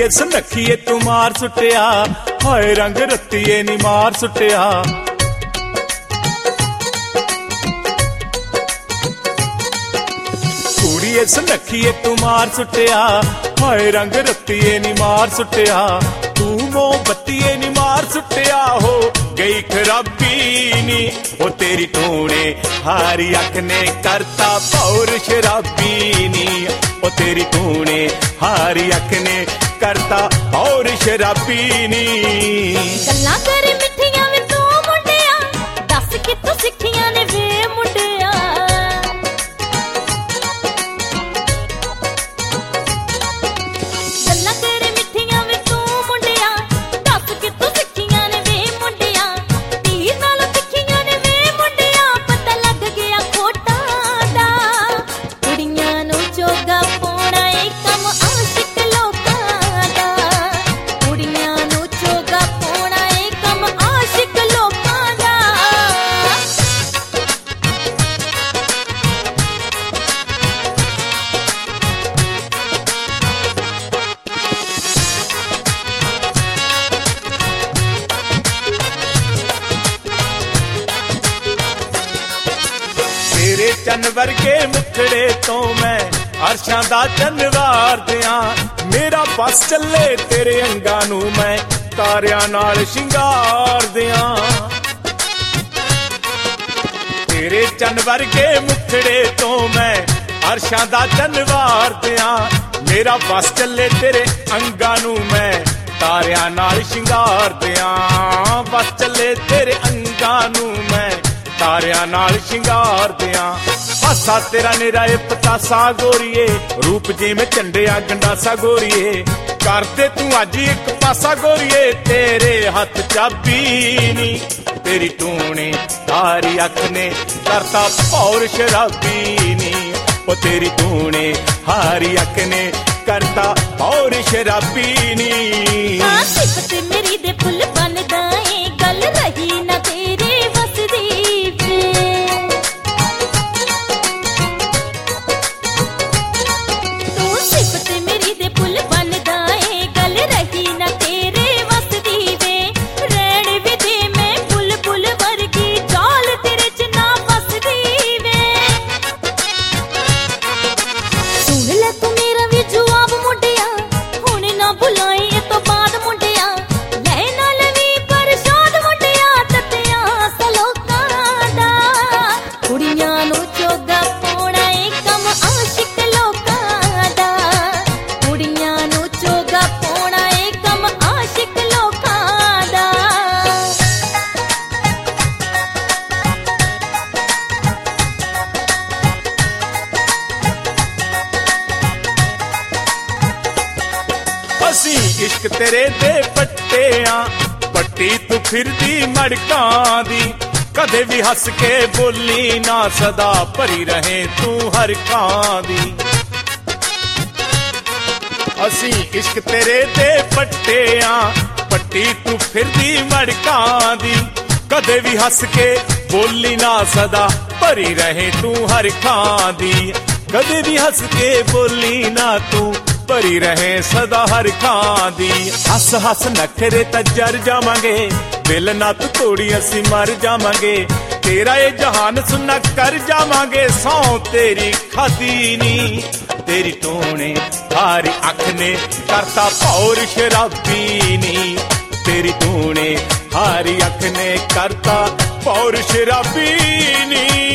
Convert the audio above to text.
ਕੁੜੀਏ ਸੁਨੱਖੀਏ ਤੂੰ ਮਾਰ ਸੁੱਟਿਆ, ਹਾਏ ਰੰਗ ਰੱਤੀਏ ਨੀ ਮਾਰ ਸੁੱਟਿਆ। ਕੁੜੀਏ ਸੁਨੱਖੀਏ ਤੂੰ ਮਾਰ ਸੁੱਟਿਆ, ਹਾਏ ਰੰਗ ਰੱਤੀਏ ਨੀ ਮਾਰ ਸੁੱਟਿਆ। ਤੂੰ ਮੋਮਬੱਤੀਏ ਨੀ ਮਾਰ ਸੁੱਟਿਆ, ਹੋ ਗਈ ਖਰਾਬੀ ਨੀ ਉਹ ਤੇਰੀ ਟੂਣੇ ਹਾਰੀ ਅੱਖ ਨੇ ਕਰਤਾ ਭੌਰ ਸ਼ਰਾਬੀ ਨੀ ਉਹ ਤੇਰੀ ਟੂਣੇ ਹਾਰੀ ਅੱਖ ਨੇ ਕਰਤਾ ਭੌਰ ਸ਼ਰਾਬੀ ਨੀ। ਗੱਲਾਂ ਕਰ ਮਿੱਠੀਆਂ ਵੇ ਤੂੰ ਮੁੰਡਿਆ, ਦੱਸ ਕਿੱਥੋਂ ਸਿੱਖੀਆਂ ਨੇ ਵੇ ਮੁੰਡਿਆ। ਗੱਲਾਂ ਕਰ ਮਿੱਠੀਆਂ ਵੇ ਤੂੰ ਮੁੰਡਿਆ, ਦੱਸ ਕਿੱਥੋਂ ਸਿੱਖੀਆਂ ਨੇ ਵੇ ਮੁੰਡਿਆ। ਤੀਰ ਨਾਲ ਤਿੱਖੀਆਂ ਨੇ ਵੇ ਮੁੰਡਿਆ, ਪਤਾ ਲੱਗ ਗਿਆ ਖੋਟਾਂ ਦਾ। ਕੁੜੀਆਂ ਨੂੰ ਚੋਗਾ ਪਾਉਣਾ ਏ ਕੰਮ ਆਸ਼ਿਕ ਲੋਕਾਂ ਦਾ। ਕੁੜੀਆਂ ਨੂੰ ਚੋਗਾ ਪਾਉਣਾ ਏ ਕੰਮ ਆਸ਼ਿਕ ਲੋਕਾਂ ਦਾ। ਤੇਰੇ ਚੰਨ ਵਰਗੇ ਮੁਖੜੇ ਤੋਂ ਮੈਂ ਅਰਸ਼ਾਂ ਦਾ ਚੰਨ ਵਾਰ ਦਿਆਂ। ਮੇਰਾ ਬਸ ਚੱਲੇ ਤੇਰੇ ਅੰਗਾਂ ਨੂੰ ਮੈਂ ਤਾਰਿਆਂ ਨਾਲ ਸ਼ਿੰਗਾਰ ਦਿਆਂ। ਤੇਰੇ ਚੰਨ ਵਰਗੇ ਮੁਖੜੇ ਤੋਂ ਮੈਂ ਅਰਸ਼ਾਂ ਦਾ ਚੰਨ ਵਾਰ ਦਿਆਂ। ਮੇਰਾ ਬਸ ਚੱਲੇ ਤੇਰੇ ਅੰਗਾਂ ਨੂੰ ਮੈਂ ਤਾਰਿਆਂ ਨਾਲ ਸ਼ਿੰਗਾਰ ਦਿਆਂ। ਬਸ ਚੱਲੇ ਤੇਰੇ ਅੰਗਾਂ ਨੂੰ ਮੈਂ ਤਾਰਿਆਂ ਨਾਲ ਸ਼ਿੰਗਾਰ ਦਿਆਂ। ਹਾਸਾ ਤੇਰਾ ਨਿਰਾ ਏ ਪਤਾਸਾ ਗੋਰੀਏ, ਰੂਪ ਜਿਵੇਂ ਝੰਡਿਆ ਗੰਡਾਸਾ ਗੋਰੀਏ। ਕਰਦੇ ਤੂੰ ਅੱਜ ਇੱਕ ਪਾਸਾ ਗੋਰੀਏ, ਤੇਰੇ ਹੱਥ ਚਾਬੀ ਨੀ ਤੇਰੀ ਟੂਣੇ ਹਾਰੀ ਅੱਖ ਨੇ ਕਰਤਾ ਭੌਰ ਸ਼ਰਾਬੀ ਨੀ ਉਹ ਤੇਰੀ ਟੂਣੇ ਹਾਰੀ ਅੱਖ ਨੇ ਕਰਤਾ ਭੌਰ ਸ਼ਰਾਬੀ ਨੀ। ਹਾਂ ਸਿਫਤ ਮੇਰੀ ਦੇ ਫੁੱਲ ਬਣਦਾ ਏ, ਗੱਲ ਰਹੀ ਨਾ ਤੇਰੇ ਵਸਦੀ ਵੇ। ਤੂੰ ਸਿਫਤ ਮੇਰੀ ਦੇ ਫੁੱਲ ਬਣਦਾ ਏ, ਗੱਲ ਰਹੀ ਨਾ ਤੇਰੇ ਵਸਦੀ ਵੇ। ਰਹਿਣ ਵੀ ਦੇ ਮੈਂ ਬੁਲਬੁਲ ਵਰਗੀ, ਚਾਲ ਤੇਰੇ ਚ ਨਾ ਵਸਦੀ ਵੇ। ਸੁਣ ਲੈ ਤੂੰ ਮੇਰਾ ਵੀ ਜਵਾਬ ਮੁੰਡਿਆ, ਹੁਣ ਨਾ ਭੁਲਾਈ ਇਹ ਤੋਂ ਬਾਅਦ ਮੁੰਡਿਆ। ਲੈ ਨਾਲ ਵੀ ਪਰਸ਼ਾਦ ਮੁੰਡਿਆ, ਤੱਤਿਆਂ ਸਲੋਕਾਂ ਦਾ। ਕੁੜੀਆਂ ਨੂੰ ਚੋਗਾ ਪਾਉਣਾ ਏ ਕੰਮ ਆਸ਼ਿਕ ਲੋਕਾਂ ਦਾ। ਕੁੜੀਆਂ ਨੂੰ ਚੋਗਾ ਪਾਉਣਾ ਏ ਕੰਮ ਆਸ਼ਿਕ ਲੋਕਾਂ ਦਾ। ਅਸੀਂ ਇਸ਼ਕ ਤੇਰੇ ਦੇ ਪੱਟਿਆਂ, ਪੱਟੀ ਤੂੰ ਫਿਰਦੀ ਮੜਕਾਂ ਦੀ। ਕਦੇ ਵੀ ਹੱਸ ਕੇ ਬੋਲੀ ਨਾ, ਸਦਾ ਭਰੀ ਰਹੇ ਤੂੰ ਹਰ ਕਾਂ ਦੀ। ਅਸੀਂ ਇਸ਼ਕ ਤੇਰੇ ਦੇ ਪੱਟਿਆਂ, ਪੱਟੀ ਤੂੰ ਫਿਰਦੀ ਮੜਕਾਂ ਦੀ। ਕਦੇ ਵੀ ਹੱਸ ਕੇ ਬੋਲੀ ਨਾ, ਸਦਾ ਭਰੀ ਰਹੇ ਤੂੰ ਹਰ ਕਾਂ ਦੀ। ਕਦੇ ਵੀ ਹੱਸ ਕੇ ਬੋਲੀ ਨਾ, ਤੂੰ ਭਰੀ ਰਹੇ ਸਦਾ ਹਰ ਖਾਂ ਦੀ। ਹੱਸ ਹੱਸ ਨਖਰੇ ਤਾਂ ਜਰ ਜਾਵਾਂਗੇ, ਦਿਲ ਨਾ ਤੂੰ ਤੋੜੀ ਅਸੀਂ ਮਰ ਜਾਵਾਂਗੇ। ਤੇਰਾ ਇਹ ਜਹਾਨ ਸੁਣਾ ਕਰ ਜਾਵਾਂਗੇ, ਸੌ ਤੇਰੀ ਖਾਦੀ ਨੀ ਤੇਰੀ ਟੂਣੇ ਹਾਰੀ ਅੱਖ ਨੇ ਕਰਤਾ ਭੌਰ ਸ਼ਰਾਬੀ ਨੀ ਤੇਰੀ ਟੂਣੇ ਹਾਰੀ ਅੱਖ ਨੇ ਕਰਤਾ ਭੌਰ ਸ਼ਰਾਬੀ ਨੀ।